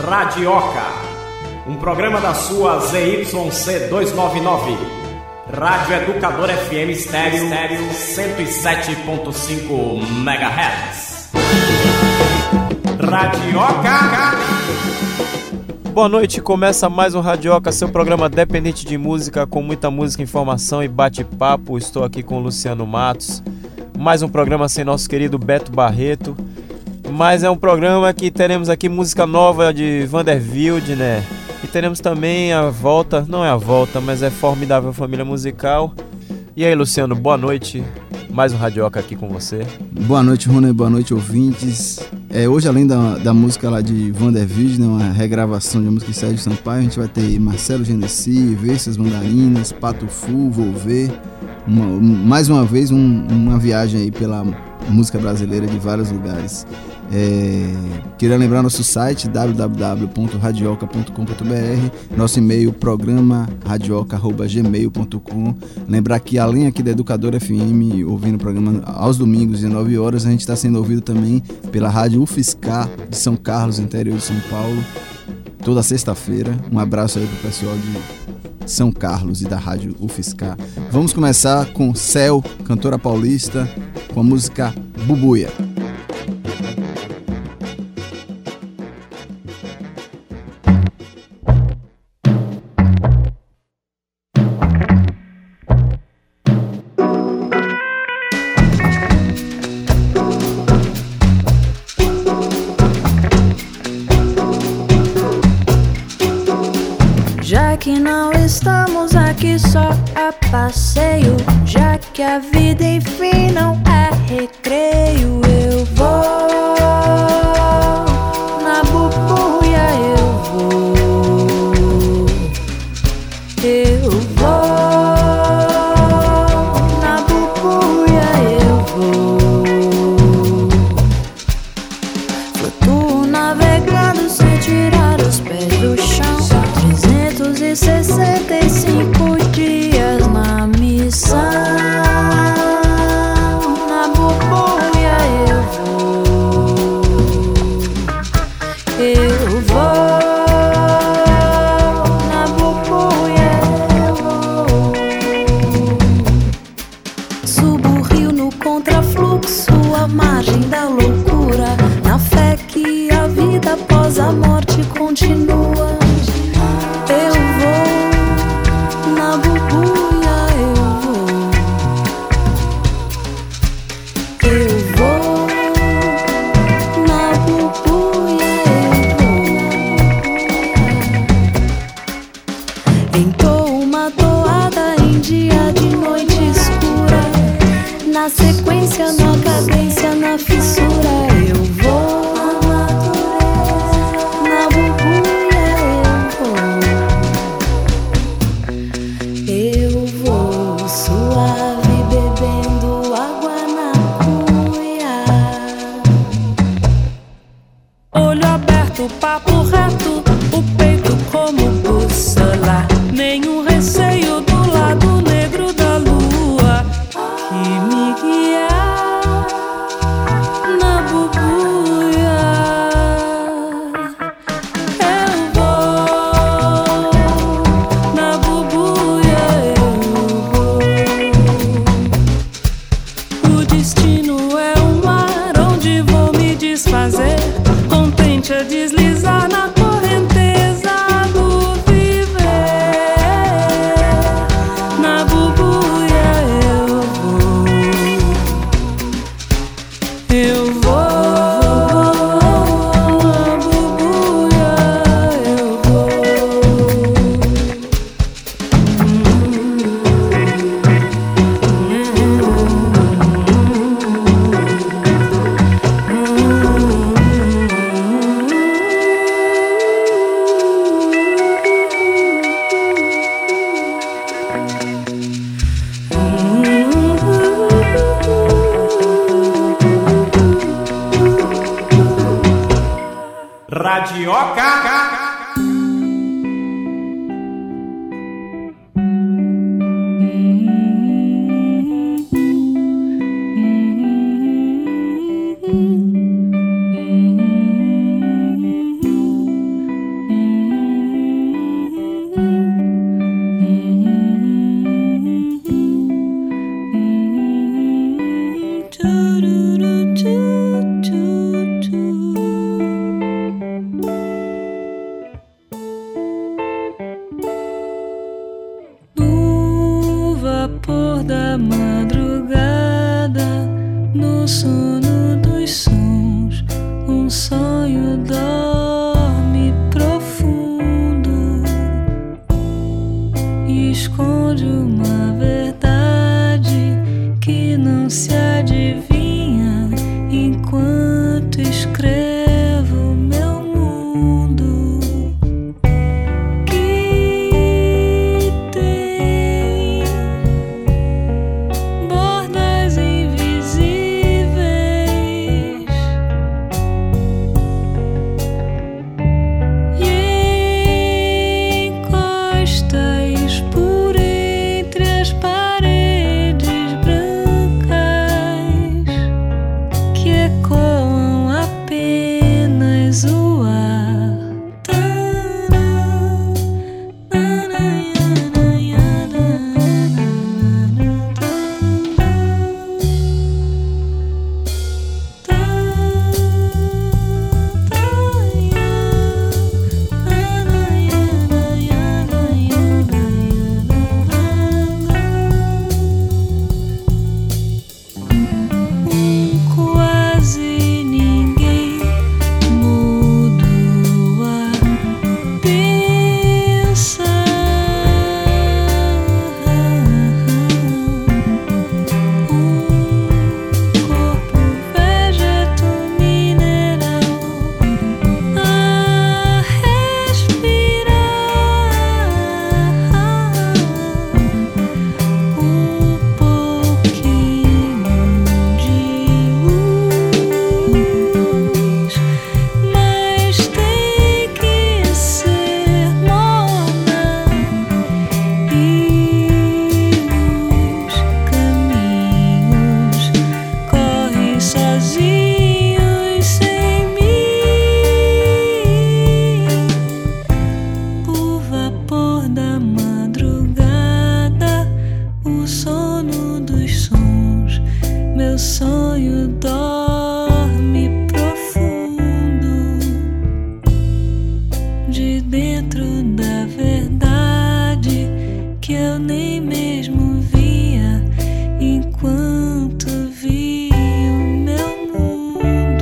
Radioca, um programa da sua ZYC 299, Rádio Educador FM Estéreo 107.5 MHz. Radioca. Boa noite, começa mais um Radioca, seu programa dependente de música, com muita música, informação e bate-papo. Estou aqui com o Luciano Matos. Mais um programa sem nosso querido Beto Barreto. Mas é um programa que teremos aqui música nova de Vanderbilt, né? E teremos também a volta, não é a volta, mas é Formidável Família Musical. E aí, Luciano, boa noite. Mais um Radioca aqui com você. Boa noite, Rony, boa noite, ouvintes. Hoje, além da música lá de Vanderbilt, né, uma regravação de uma música de Sérgio Sampaio, a gente vai ter Marcelo Genesi, Versas Mandarinas, Pato Fu, Volver. Mais uma vez, uma viagem aí pela música brasileira de vários lugares. Queria lembrar nosso site www.radioca.com.br, nosso e-mail programa@radioca.gmail.com. Lembrar que além aqui da Educadora FM, ouvindo o programa aos domingos às 9 horas, a gente está sendo ouvido também pela Rádio UFSCar de São Carlos, interior de São Paulo, toda sexta-feira. Um abraço aí pro pessoal de São Carlos e da Rádio UFSCar. Vamos começar com Céu, cantora paulista, com a música Bubuia. Que não estamos aqui só a passeio, já que a vida enfim não é recreio. Eu vou na bubuia, eu vou na bubuia, eu vou. Flutuo navegando sem tirar os pés do chão, 365 dias na missão. Na bubuia eu vou na bubuia eu vou. Subo o rio no contrafluxo, à margem da loucura, na fé que a vida após a morte continua. Eu vou na bubuia, eu vou na bubuia, eu vou. Entoo uma toada em dia de noite escura, na sequência, na cadência, na fissura. Eu vou na bubuia. Suave bebendo água na cuia, olho aberto, papo reto, o peito como bússola, nenhum receio do lado negro da lua que me guia na bubuia. Eu vou na bubuia. Destino é um mar onde vou me desfazer, contente a deslizar na correnteza do viver. Na bubuia eu vou na bubuia eu vou. Radioca. vapor da madrugada, no sono dos sons, um sonho dorme profundo e esconde uma verdade que não se adivinha enquanto escrevo meu mundo, que tem bordas invisíveis e encostas por entre as paredes brancas que ecoam apenas o ar. Quase ninguém mudo a pensar. Corpo vegeto mineral a respirar, pouquinho de luz, mas tem que ser morna e os caminhos correm sozinhos sem mim. O vapor da madrugada, o sono dos sons, meu sonho dorme profundo de dentro da verdade que eu nem mesmo via enquanto via o meu mundo.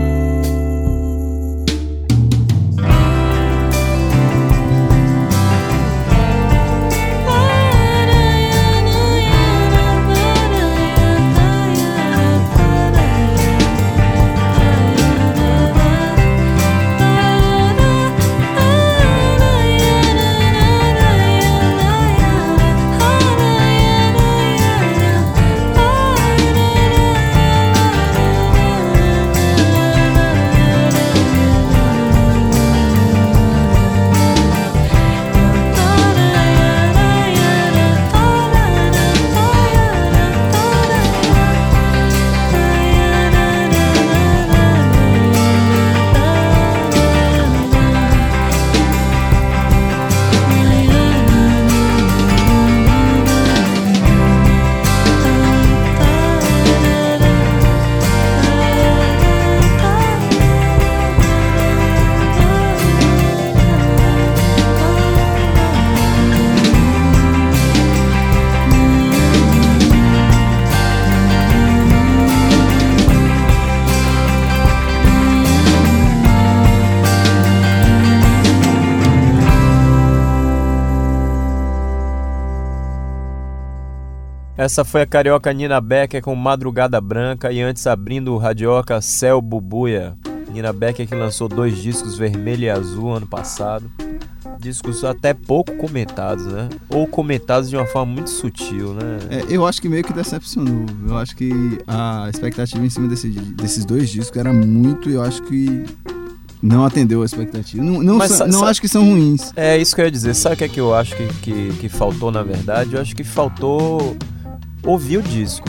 Essa foi a carioca Nina Becker com Madrugada Branca e antes abrindo o radioca Céu Bubuia. Nina Becker que lançou 2 discos, Vermelho e Azul, ano passado. Discos até pouco comentados, né? Ou comentados de uma forma muito sutil, né? Eu acho que meio que decepcionou. Eu acho que a expectativa em cima desses 2 discos era muito, e eu acho que não atendeu a expectativa. Não acho que são ruins. É isso que eu ia dizer. Sabe o que é que eu acho que faltou, na verdade? Eu acho que faltou ouvir o disco.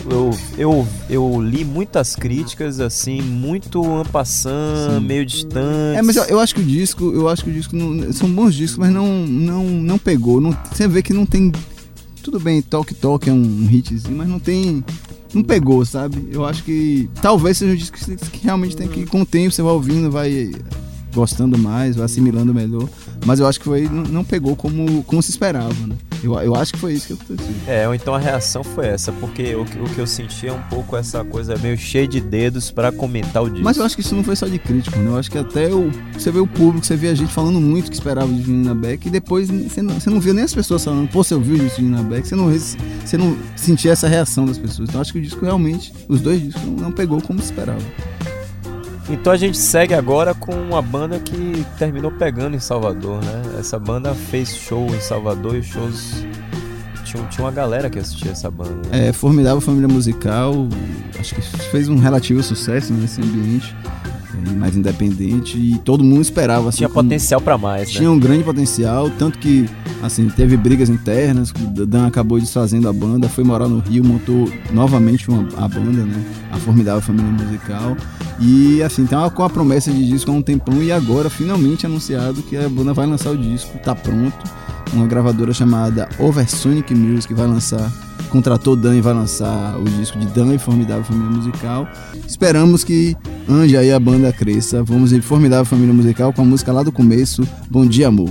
Eu li muitas críticas, assim, muito en passant, meio distantes. Mas eu acho que o disco não, são bons discos, mas não pegou. Você vê que não tem. Tudo bem, Talk Talk é um hitzinho, mas não pegou, sabe? Eu acho que talvez seja um disco que realmente tem que, com o tempo, você vai ouvindo, vai gostando mais, vai assimilando melhor. Mas eu acho que não pegou como se esperava, né? Eu acho que foi isso que aconteceu. Ou então a reação foi essa, porque o que eu senti é um pouco essa coisa meio cheia de dedos pra comentar o disco. Mas eu acho que isso não foi só de crítico, né? Eu acho que até você vê o público, você vê a gente falando muito que esperava de Nina Beck, e depois você não viu nem as pessoas falando, pô, você ouviu o disco de Nina Beck, você não sentia essa reação das pessoas. Então eu acho que o disco realmente, os dois discos, não pegou como se esperava. Então a gente segue agora com uma banda que terminou pegando em Salvador, né? Essa banda fez show em Salvador e os shows... Tinha uma galera que assistia essa banda. É, Formidável Família Musical, acho que fez um relativo sucesso nesse ambiente mais independente e todo mundo esperava. Assim, tinha potencial pra mais, tinha um grande potencial, tanto que assim, teve brigas internas, o Dan acabou desfazendo a banda, foi morar no Rio, montou novamente a banda, né? A Formidável Família Musical. E assim, tem com a promessa de disco há um tempão e agora finalmente anunciado que a banda vai lançar o disco, tá pronto. Uma gravadora chamada Oversonic Music vai lançar, contratou Dan e vai lançar o disco de Dan e Formidável Família Musical. Esperamos que ande aí a banda cresça. Vamos em Formidável Família Musical com a música lá do começo, Bom Dia Amor.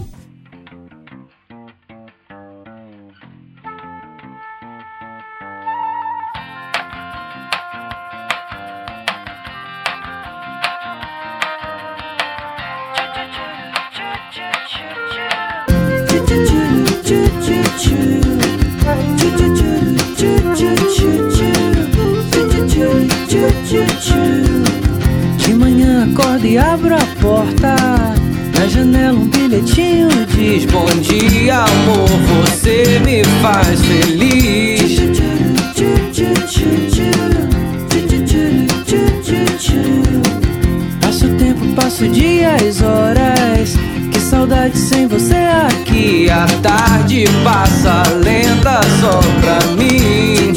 De manhã acordo e abro a porta, na janela um bilhetinho diz: bom dia amor, você me faz feliz. Passo o tempo, passo o dia, as horas, que saudade sem você aqui. A tarde passa lenta só pra mim.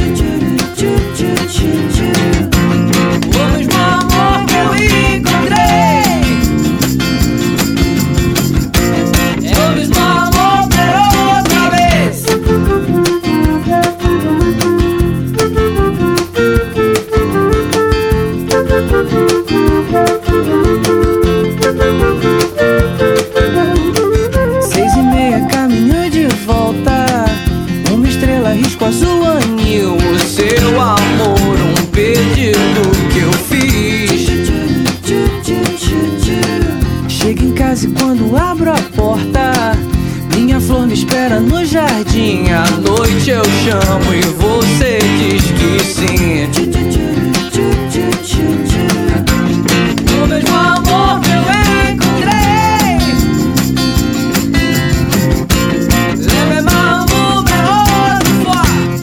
O mesmo amor que eu encontrei é o mesmo amor pela outra vez. Seis e meia, caminho de volta, uma estrela risco azul anil. O seu amor, um pedido que eu fiz. Chego em casa e quando abro a porta, minha flor me espera no jardim. À noite eu chamo e você diz que sim. O mesmo amor que eu encontrei leva meu amor pra outro fora.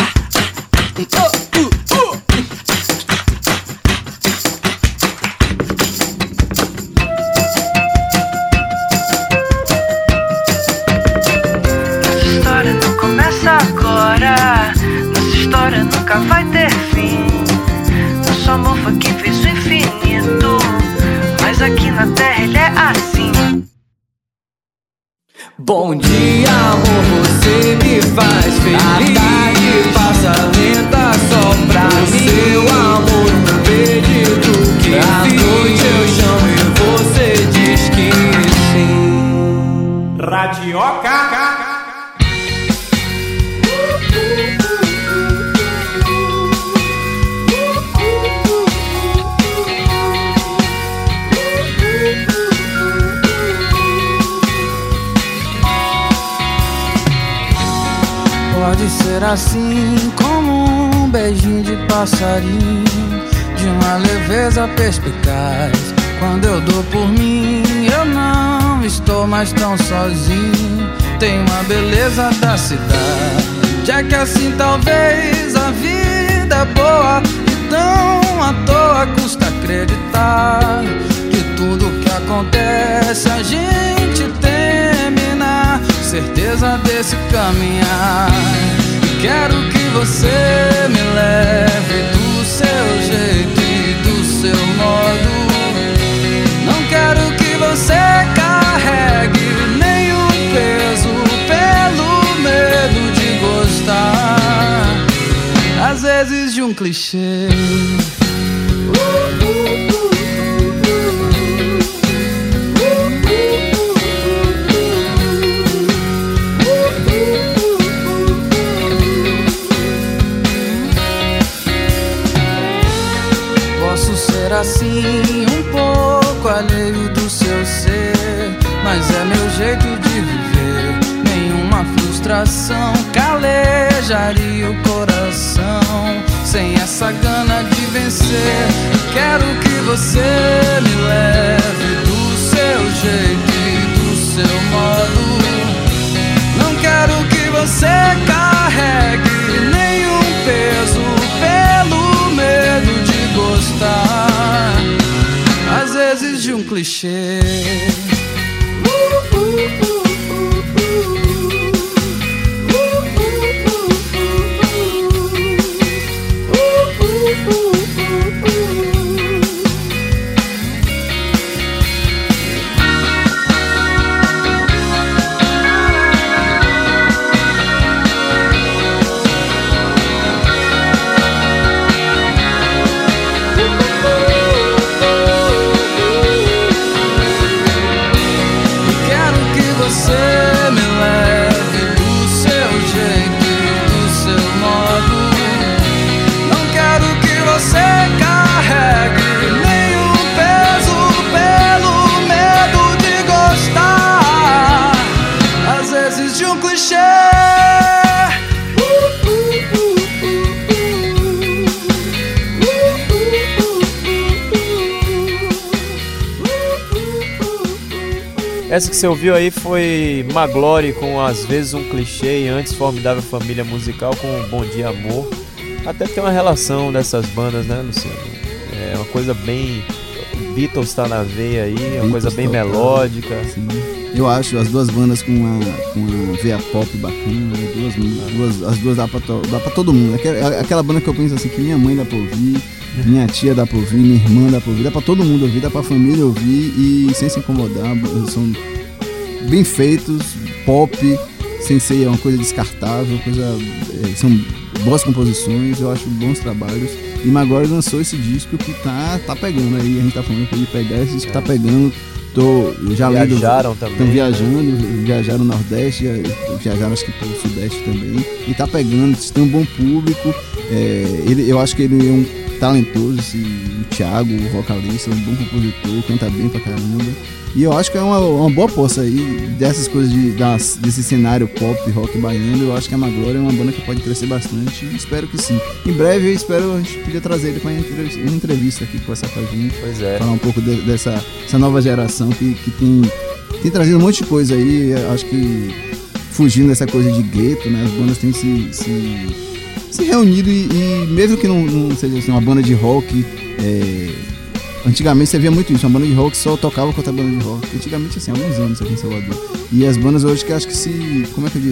Nossa história não começa agora, nossa história nunca vai ter fim. Nosso amor foi quem fez o infinito, mas aqui na terra ele é assim. Bom dia amor, você me faz feliz. A tarde passa lenta só pra mim. Seu amor, um pedido que à noite eu chamo e você diz que sim. Radioca. Pode ser assim como um beijinho de passarinho, de uma leveza perspicaz. Quando eu dou por mim, eu não estou mais tão sozinho. Tem uma beleza da cidade, é que assim talvez a vida é boa e tão à toa custa acreditar. De tudo que acontece a gente teme na certeza desse caminhar. Quero que você me leve do seu jeito e do seu modo. Não quero que você carregue nenhum peso pelo medo de gostar, às vezes, de um clichê. assim um pouco alheio do seu ser, mas é meu jeito de viver. Nenhuma frustração calejaria o coração sem essa gana de vencer. Quero que você me leve do seu jeito e do seu modo. Não quero que você carregue nenhum peso pelo medo de gostar, às vezes, de um clichê. Essa que você ouviu aí foi Maglore com Às Vezes um Clichê, e antes Formidável Família Musical com Bom Dia Amor. Até tem uma relação dessas bandas, né, Luciano? É uma coisa bem... Beatles tá na veia aí, é uma coisa bem melódica. Sim. Eu acho as duas bandas com uma veia pop bacana, as duas dá pra todo mundo. Aquela banda que eu penso assim, que minha mãe dá pra ouvir, minha tia dá pra ouvir, minha irmã dá pra ouvir, dá pra todo mundo ouvir, dá pra família ouvir e sem se incomodar. São bem feitos, pop, sem ser uma coisa descartável, são boas composições, eu acho bons trabalhos. E Maglore lançou esse disco que tá pegando aí, a gente tá falando que ele pegar esse disco, tá pegando. Viajaram também. Viajaram no Nordeste, viajaram acho que pelo Sudeste também. E tá pegando, tem um bom público. Eu acho que ele é um talentoso, o Thiago, o vocalista, um bom compositor, canta bem pra caramba. E eu acho que é uma boa aposta aí dessas coisas desse cenário pop, rock baiano. Eu acho que a Maglore é uma banda que pode crescer bastante. Espero que sim. Em breve a gente podia trazer ele para uma entrevista aqui, conversar com a gente. Pois é. Falar um pouco dessa nova geração que tem trazido um monte de coisa aí. Acho que fugindo dessa coisa de gueto, né? As bandas têm se reunido e mesmo que não seja assim, uma banda de rock. Antigamente você via muito isso, uma banda de rock só tocava com outra banda de rock. Antigamente, assim, há alguns anos aqui em Salvador. E as bandas hoje que acho que se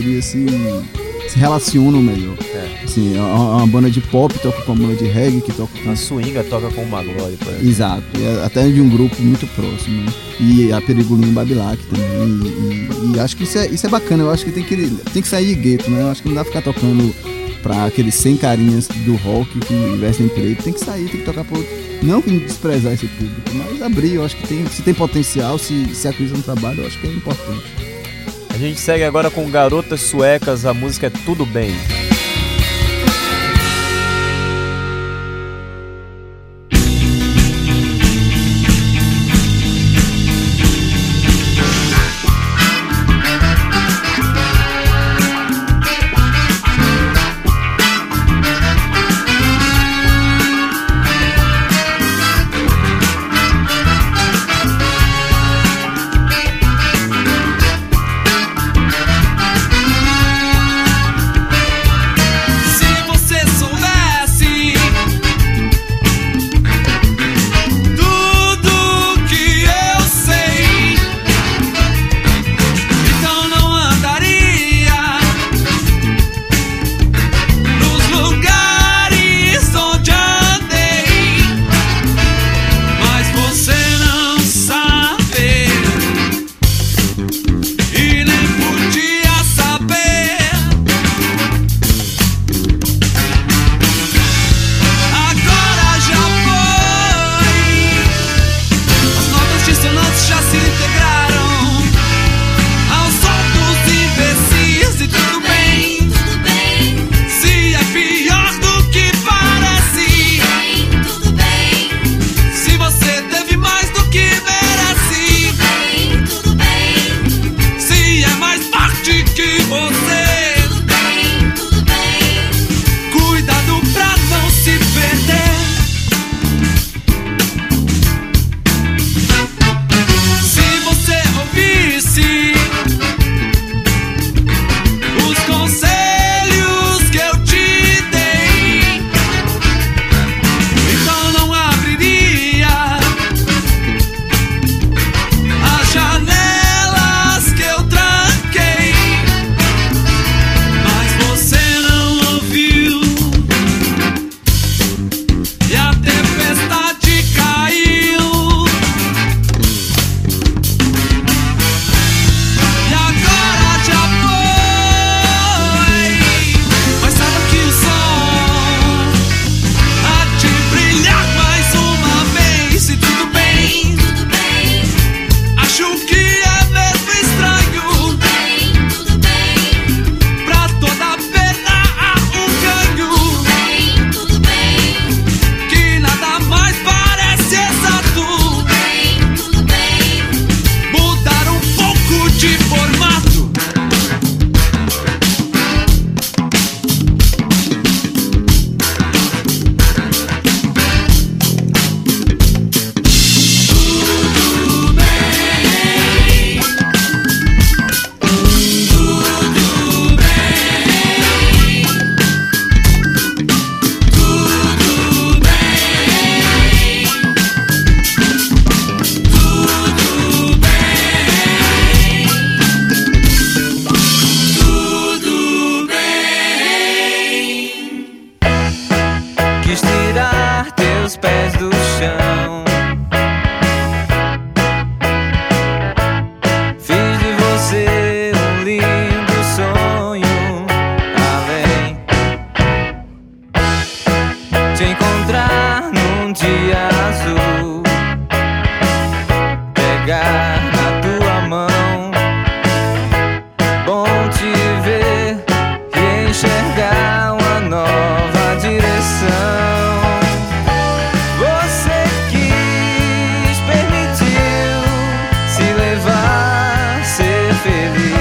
relacionam melhor. Assim, uma banda de pop toca com uma banda de reggae, que toca com... A Swinga toca com o Maglore, por exemplo. Exato, até de um grupo muito próximo, né? E a Perigolinho Babilac também. E acho que isso é bacana, eu acho que tem que sair de gueto, né? Eu acho que não dá pra ficar tocando pra aqueles 100 carinhas do rock que vestem preto. Tem que sair, tem que tocar pro outro. Não que desprezar esse público, mas abrir. Eu acho que se tem potencial, se acredita no trabalho, eu acho que é importante. A gente segue agora com Garotas Suecas, a música é Tudo Bem. te encontrar num dia azul, pegar na tua mão, bom te ver e enxergar uma nova direção. Você quis, permitiu se levar, ser feliz.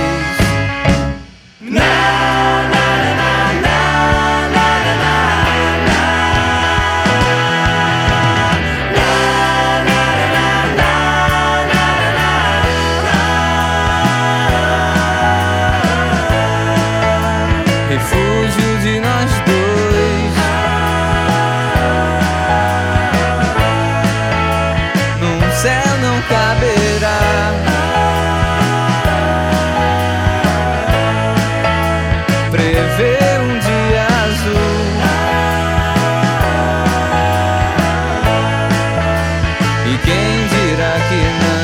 Refúgio de nós dois, num céu não caberá. Prever um dia azul e quem dirá que não.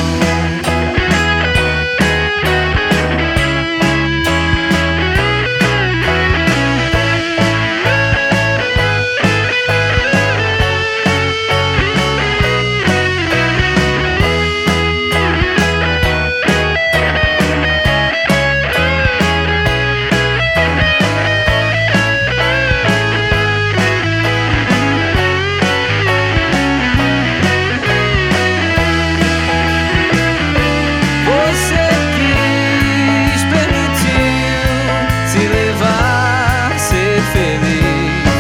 Você quis, permitiu se levar, ser feliz.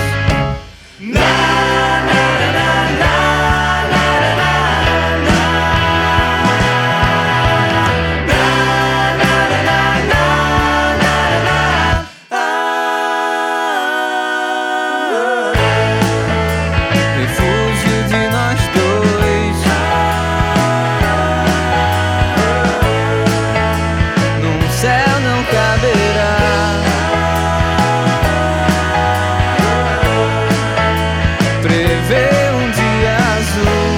Refúgio de nós dois, num céu não caberá. Prever um dia azul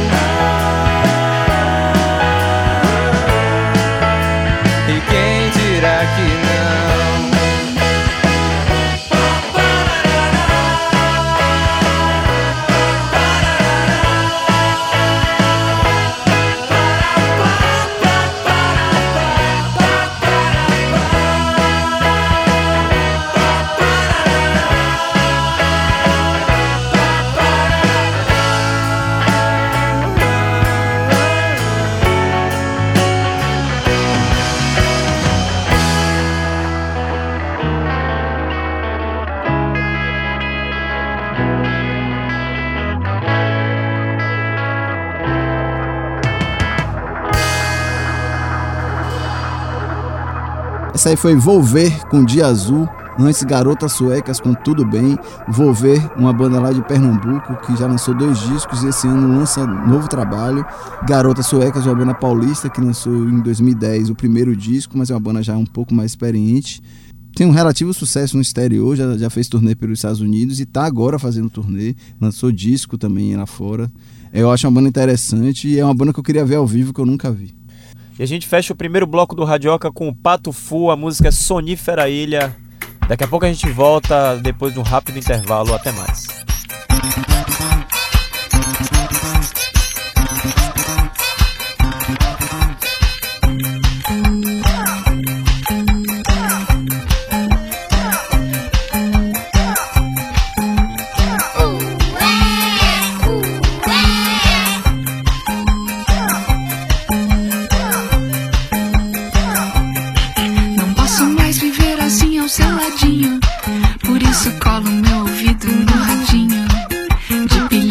e quem dirá que não. Essa aí foi Volver com Dia Azul. Antes, Garotas Suecas com Tudo Bem. Volver, uma banda lá de Pernambuco que já lançou 2 discos e esse ano lança novo trabalho. Garotas Suecas, uma banda paulista que lançou em 2010 o primeiro disco, mas é uma banda já um pouco mais experiente. Tem um relativo sucesso no exterior, já fez turnê pelos Estados Unidos e tá agora fazendo turnê. Lançou disco também lá fora. Eu acho uma banda interessante e é uma banda que eu queria ver ao vivo, que eu nunca vi. E a gente fecha o primeiro bloco do Radioca com o Pato Fu, a música Sonífera Ilha. Daqui a pouco a gente volta depois de um rápido intervalo. Até mais. Não posso mais viver assim ao seu ladinho, por isso colo meu ouvido no radinho de pilha.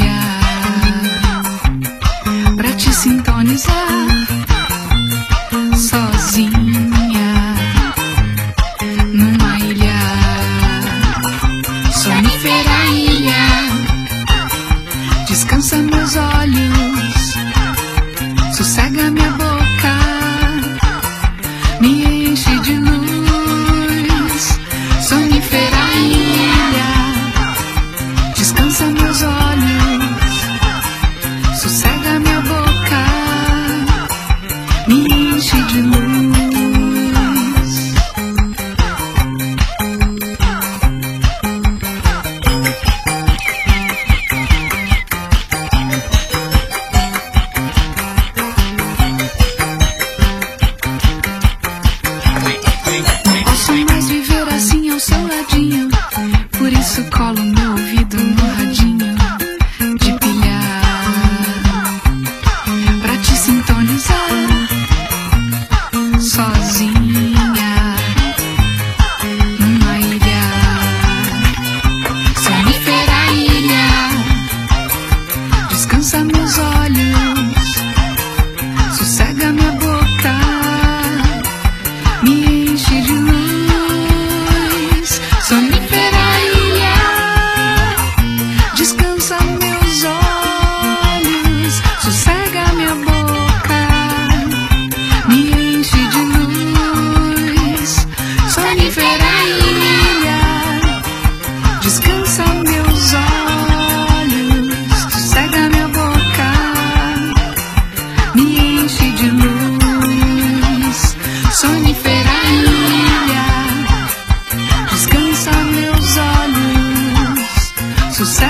sucesso.